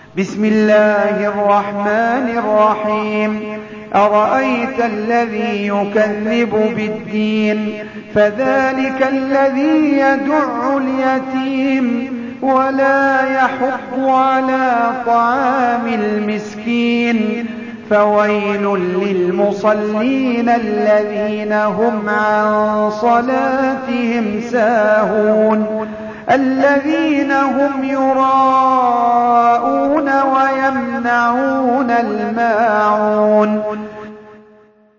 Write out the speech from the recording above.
بسم الله الرحمن الرحيم أرأيت الذي يكذب بالدين فذلك الذي يدع اليتيم ولا يحض على طعام المسكين فويل للمصلين الذين هم عن صلاتهم ساهون الذين هم يراءون ويمنعون الماعون